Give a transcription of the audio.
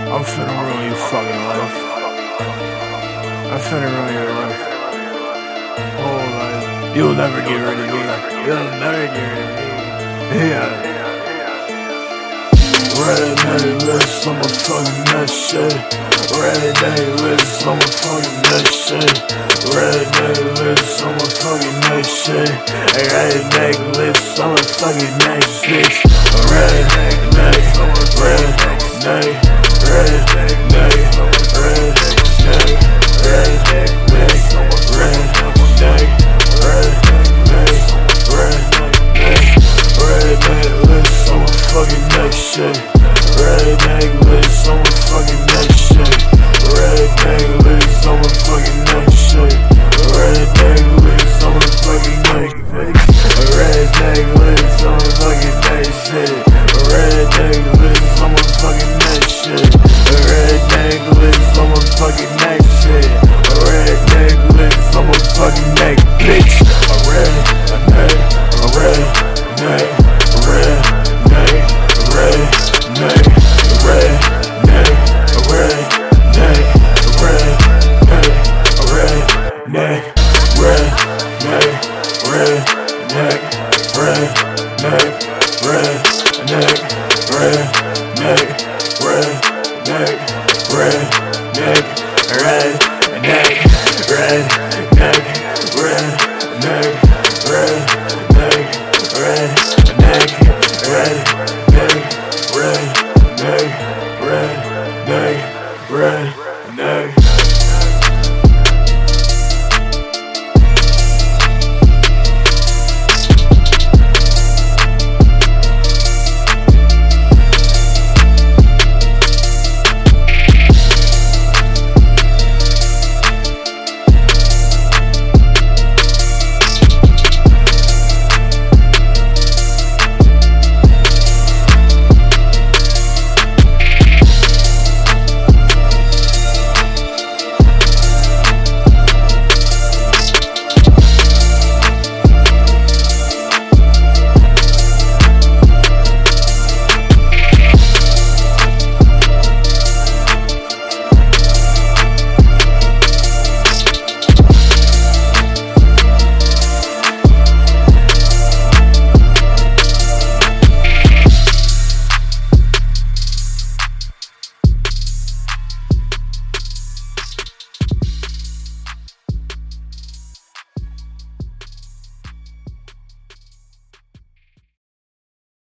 I'm finna ruin your fucking life. I'm finna ruin your life. Whole life. You'll never get rid of me. You'll never get rid of me. Yeah. Red necklace, I'm a fucking that shit. Red necklace, I'm a fucking that shit. Red necklace, I'm a fucking that shit. Red necklace, I'm a fucking that shit. Red necklace, red necklace, red necklace, red necklace, red necklace, red necklace, I'm a fucking that shit. Red necklace, I'm a fucking that shit. Red necklace, I'm a fucking that shit. Red necklace, I'm a fucking that shit. Red necklace, I'm a fucking that shit. Red necklace, I'm a fucking that shit. Red necklace, I'm a fucking that shit. Red necklace, I'm a fucking that bitch. A red neck, a red neck, red neck, red neck, red neck, a red neck, a red neck, a red neck, red neck, red neck, red neck, red neck, red neck, red neck, red neck, red neck, red neck, red neck, red neck, red neck, red neck, red neck, red neck, red neck.